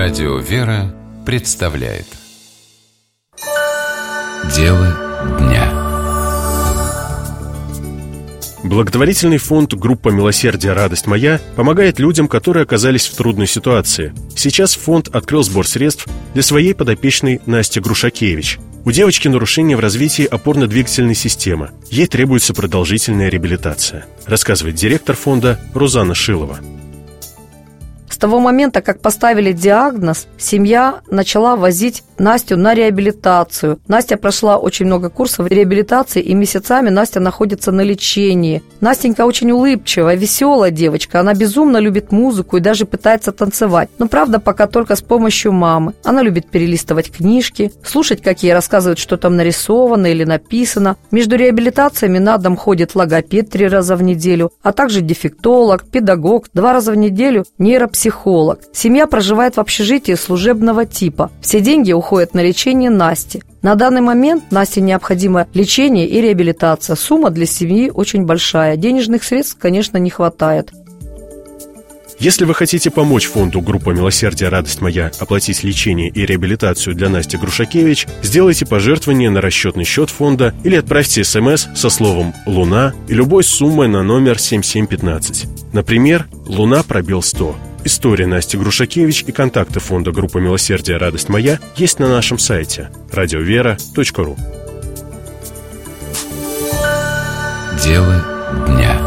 Радио «Вера» представляет Дело дня. Благотворительный фонд «Группа милосердия. Радость моя» помогает людям, которые оказались в трудной ситуации. Сейчас фонд открыл сбор средств для своей подопечной Насти Грушакевич. У девочки нарушение в развитии опорно-двигательной системы. Ей требуется продолжительная реабилитация, рассказывает директор фонда Рузанна Шилова. С того момента, как поставили диагноз, семья начала возить Настю на реабилитацию. Настя прошла очень много курсов реабилитации, и месяцами Настя находится на лечении. Настенька очень улыбчивая, веселая девочка. Она безумно любит музыку и даже пытается танцевать. Но, правда, пока только с помощью мамы. Она любит перелистывать книжки, слушать, как ей рассказывают, что там нарисовано или написано. Между реабилитациями на дом ходит логопед 3 раза в неделю, а также дефектолог, педагог, 2 раза в неделю нейропсихолог. Семья проживает в общежитии служебного типа. Все деньги уходят на лечение Насти. На данный момент Насте необходимо лечение и реабилитация. Сумма для семьи очень большая. Денежных средств, конечно, не хватает. Если вы хотите помочь фонду «Группа милосердия. Радость моя» оплатить лечение и реабилитацию для Насти Грушакевич, сделайте пожертвование на расчетный счет фонда или отправьте СМС со словом «Луна» и любой суммой на номер 7715. Например, «Луна пробел 100». История Насти Грушакевич и контакты фонда «Группа милосердия. Радость моя» есть на нашем сайте радиовера.ру. Дело дня.